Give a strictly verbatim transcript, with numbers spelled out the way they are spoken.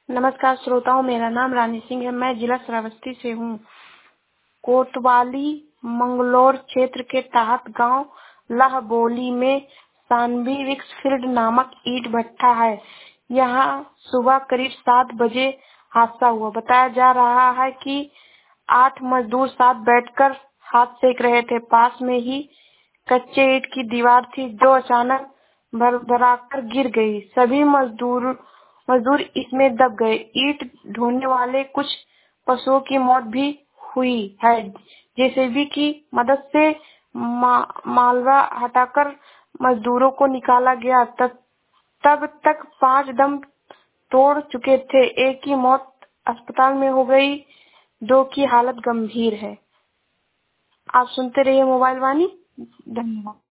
नमस्कार श्रोताओं, मेरा नाम रानी सिंह है। मैं जिला श्रावस्ती से हूँ। कोतवाली मंगलौर क्षेत्र के तहत गांव लहबोली में सानवी विक्स फील्ड नामक ईंट भट्ठा है। यहाँ सुबह करीब सात बजे हादसा हुआ। बताया जा रहा है कि आठ मजदूर साथ बैठकर हाथ सेक रहे थे। पास में ही कच्चे ईंट की दीवार थी जो अचानक भरभराकर गिर गई। सभी मजदूर मजदूर इसमें दब गए। ईंट ढोने वाले कुछ पशुओं की मौत भी हुई है। जेसीबी की मदद से मा, मालवा हटाकर मजदूरों को निकाला गया। तब तब तक पांच दम तोड़ चुके थे। एक की मौत अस्पताल में हो गई, दो की हालत गंभीर है। आप सुनते रहिए मोबाइल वाणी। धन्यवाद।